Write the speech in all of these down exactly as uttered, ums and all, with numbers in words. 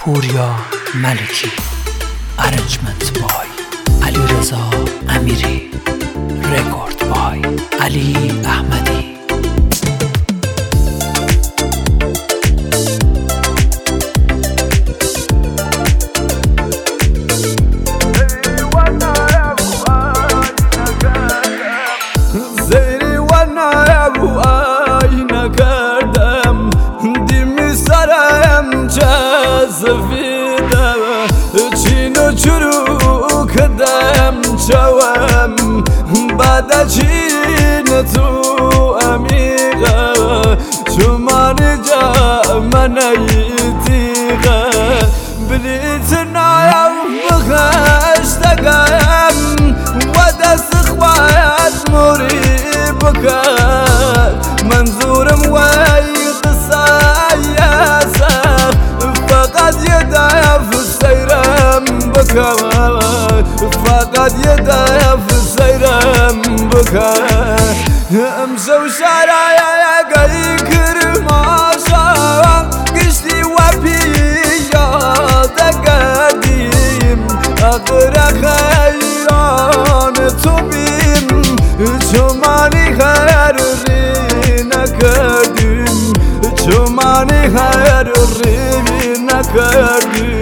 پوریا ملکی، ارنجمنت بای علیرضا امیری، رکورد بای علی احمدی. زیری و نایب آی نکردم دیمی سرم جذفیده چین و چرو کدم چوم بعد چین تو امیغه چومانی جا من ایتیغه بلیت نایب بخشتگم و دست خواهد موری منظورم وای قصایاسه فقط يدايف السيرم بكى فقط يدايف السيرم بكى امشي وشرايا يا قاي كرماشا قشتي وبيا قديم اقرا خيران تبيم چومانی خیر ری نکردیم چومانی خیر ری نکردیم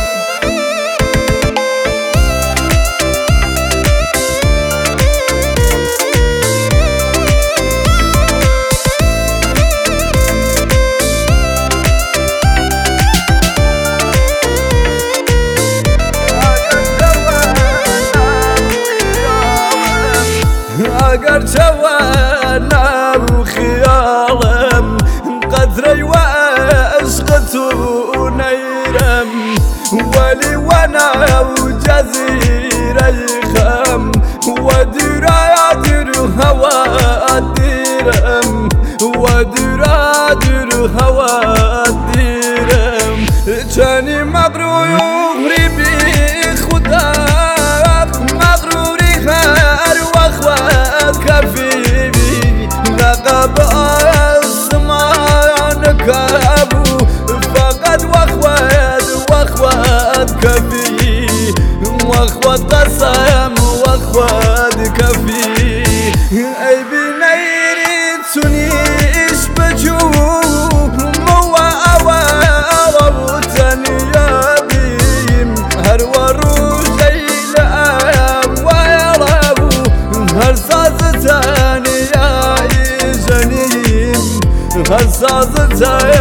اگر چوانا بخيالم قدري وعشقتو نيرم ولي وانا وجزيري خم ودرا يدر هوا ديرم ودرا در هوا ديرم جاني مغروري بي خدا مغروري خير واخوات كفيبي لقب الزمان كابو فقد واخوات واخوات كفي واخوات قسم واخوات كفي اي بنيري تونيش بجو موا اوا وطني يا بيم هر وروجي لأم ويرابو هر سازتاني يا جنين هر سازتاني